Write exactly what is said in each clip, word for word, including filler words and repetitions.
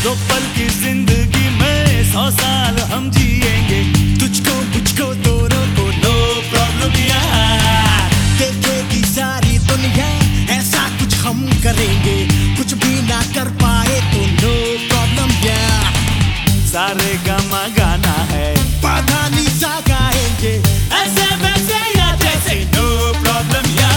दो पल की जिंदगी में सौ साल हम जिएंगे, तुझको मुझको दोनों को नो प्रॉब्लम यार। देखेगी सारी दुनिया ऐसा कुछ हम करेंगे, कुछ भी ना कर पाए तो नो प्रॉब्लम यार। सारे गामा गाना है, पाधा निशा गाएंगे, ऐसे वैसे या जैसे नो प्रॉब्लम यार।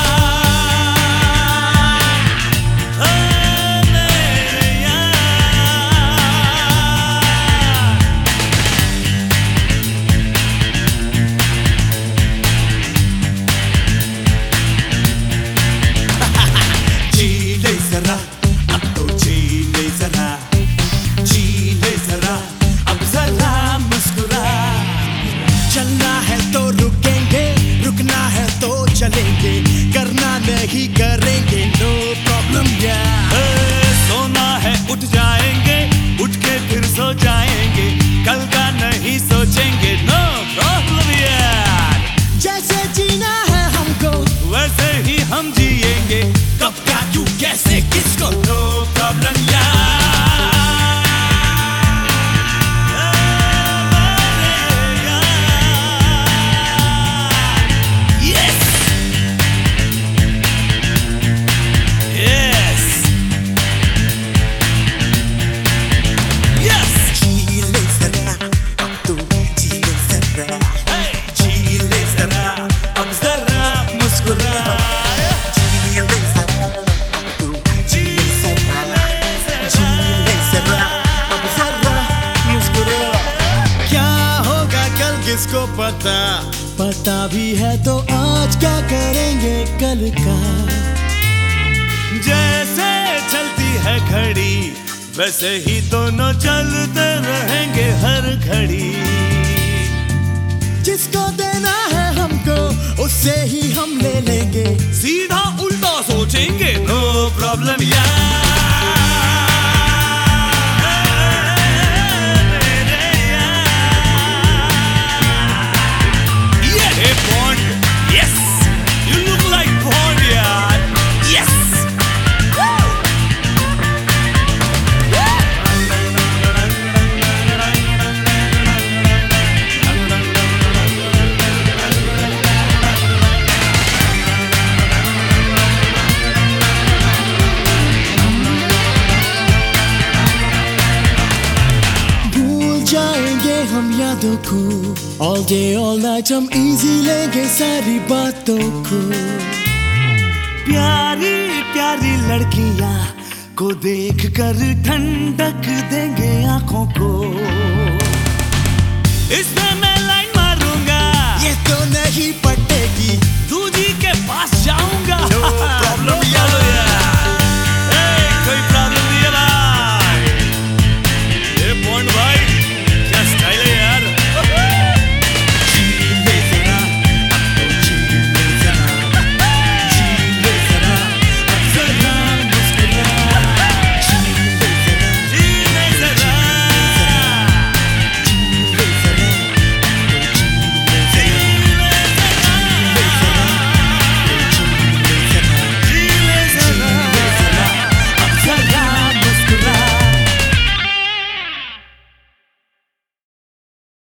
चलेंगे करना नहीं करेंगे नो प्रॉब्लम यार। सोना है उठ जाएंगे, उठ के फिर सो जाएंगे, कल का नहीं सोचेंगे नो प्रॉब्लम यार। जैसे जीना है हमको वैसे ही हम जिएंगे, कब क्या क्यों कैसे किसको नो प्रॉब्लम यार। किसको पता, पता भी है तो आज क्या करेंगे कल का। जैसे चलती है घड़ी वैसे ही दोनों चलते रहेंगे हर घड़ी। जिसको देना है हमको उससे ही हम ले लेंगे, सीधा उल्टा सोचेंगे नो प्रॉब्लम यार। हम यादों को all day all night हम easy लेंगे सारी बातों को। प्यारी प्यारी लड़कियां को देख कर ठंडक देंगे आंखों को। इसमें मैं लाइन मारूंगा, ये तो नहीं पटेगी, दूजी के पास जाऊंगा no problem यार।